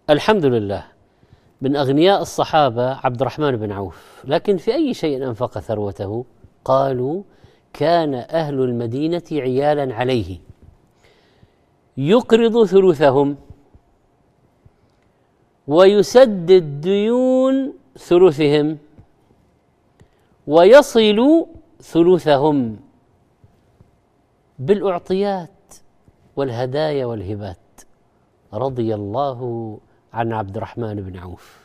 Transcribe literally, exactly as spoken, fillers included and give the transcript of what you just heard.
الحمد لله. من أغنياء الصحابة عبد الرحمن بن عوف، لكن في أي شيء أنفق ثروته؟ قالوا: كان أهل المدينة عيالا عليه، يقرض ثلثهم ويسدد ديون ثلثهم ويصل ثلثهم بالأعطيات والهدايا والهبات. رضي الله عن عبد الرحمن بن عوف.